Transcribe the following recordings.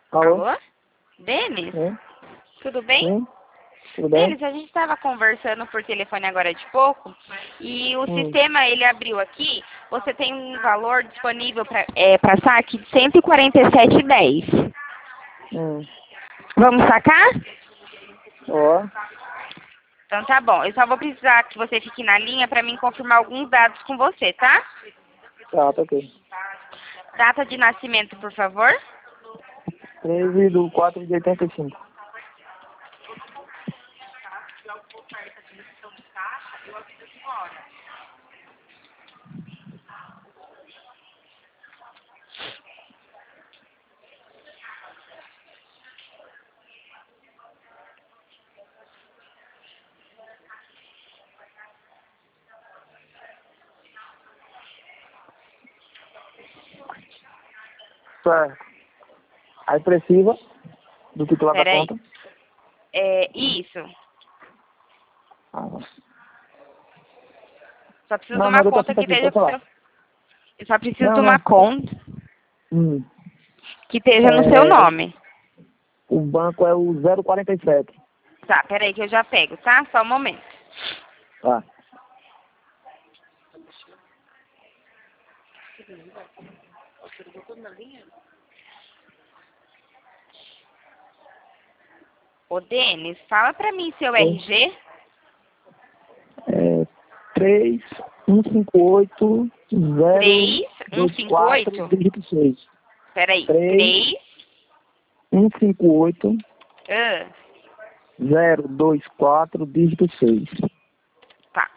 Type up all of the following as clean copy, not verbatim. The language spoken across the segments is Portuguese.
Alô? Alô? Denis? Sim? Tudo bem? Sim? Tudo bem? Denis, a gente estava conversando por telefone agora de pouco e o Hum. sistema, ele abriu aqui. Você tem um valor disponível para saque de 147,10. Hum. Vamos sacar? Ó. Então tá bom. Eu só vou precisar que você fique na linha para mim confirmar alguns dados com você, tá? Tá ok. Data de nascimento, por favor. 13/4/85. Certo. A expressiva do titular da Peraí. conta. Isso. Ah. Só preciso de Não, uma mas eu tô conta sempre que aqui, esteja pode com falar. seu... Eu só preciso de Não, uma não. conta Hum. que esteja no seu nome. O banco é o 047. Tá, peraí que eu já pego, tá? Só um momento. Tá. Ô, Denis, fala pra mim seu Oi. RG. É 3158 024 3158. dígito 6. Peraí. 3158 Ah, 024 dígito 6. tá.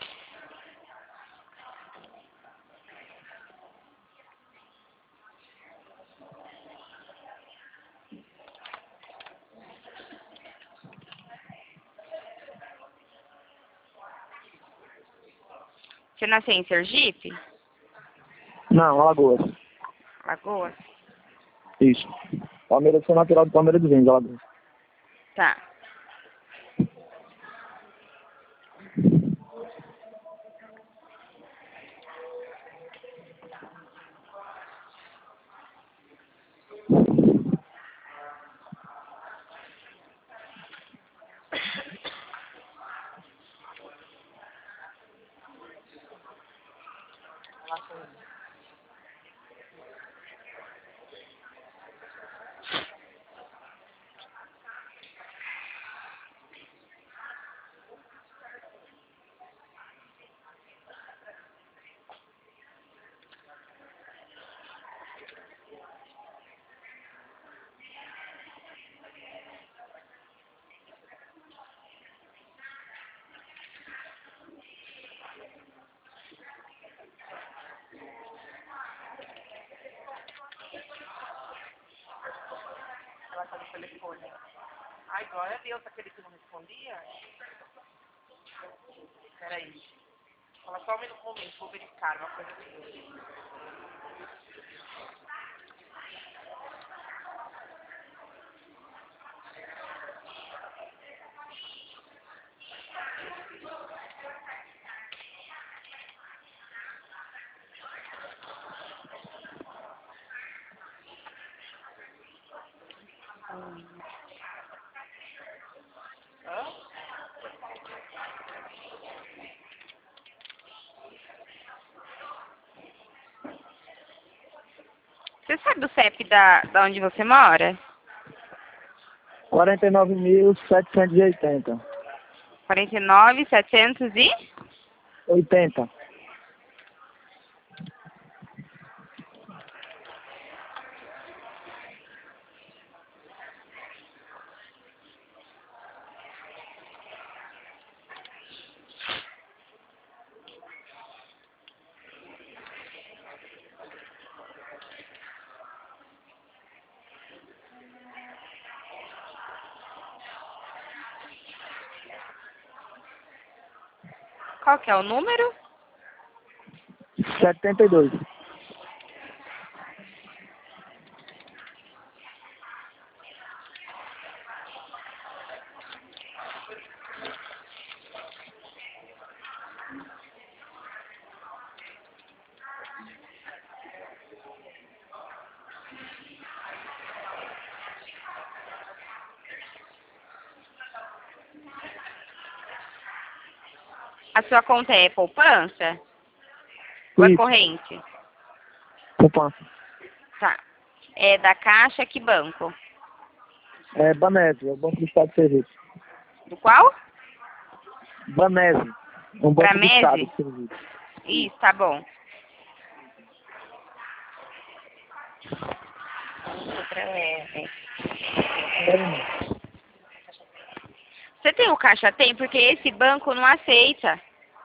Você nasceu em Sergipe? Não, Alagoas. Lagoas? Isso. Palmeiras, sou natural de Palmeiras de Vendas, Alagoas. Tá. Ai, glória a Deus, aquele que não respondia. Peraí. Fala só um momento, vou verificar uma coisa aqui. Você sabe o CEP da onde você mora? 49.780. 49.700 e... 80. Qual que é o número? 72. A sua conta é poupança? Ou é Isso. corrente? Poupança. Tá. É da Caixa, que banco? É Banese, é o Banco do Estado de Sergipe. Do qual? Banese, é um banco do Bramese? Estado de Sergipe. Isso, tá bom. Você tem o Caixa Tem? Porque esse banco não aceita.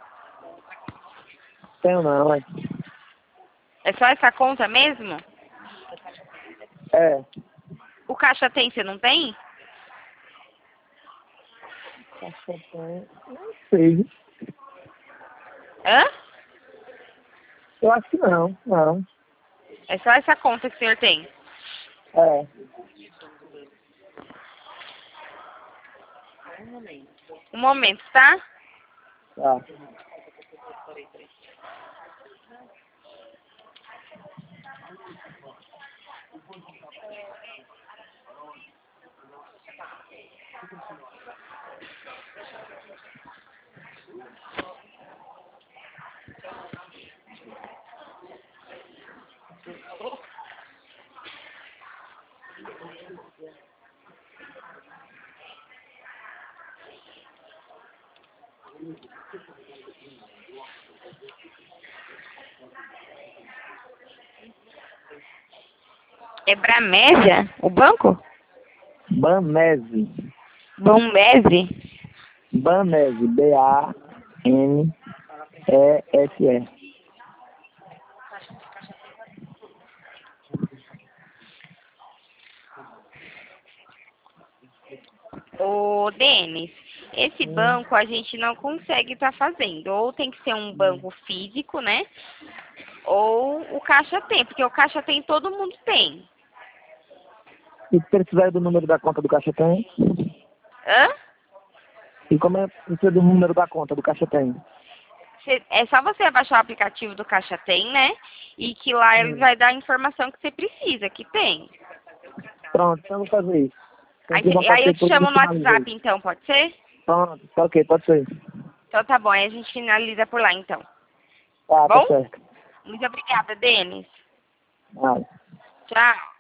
Tenho não, é. É só essa conta mesmo? É. O Caixa Tem, você não tem? Caixa Tem, não sei. Hã? Eu acho que não, não. É só essa conta que o senhor tem? É. Um momento, tá? Tá. É Bramésia, o banco? Banese. Bombese? Banese, Banese. Ô, Denis, esse banco a gente não consegue estar fazendo. Ou tem que ser um banco físico, né? Ou o Caixa Tem, porque o Caixa Tem todo mundo tem. E se precisar do número da conta do Caixa Tem? Hã? E como é precisa do número da conta do Caixa Tem? É só você baixar o aplicativo do Caixa Tem, né? E que lá ele vai dar a informação que você precisa, que tem. Pronto, então eu vou fazer isso. Aí eu te chamo no WhatsApp, então, pode ser? Pronto, tá ok, pode ser. Então tá bom, aí a gente finaliza por lá, então. Tá Bom? certo. Muito obrigada, Denis. Nada. Tchau.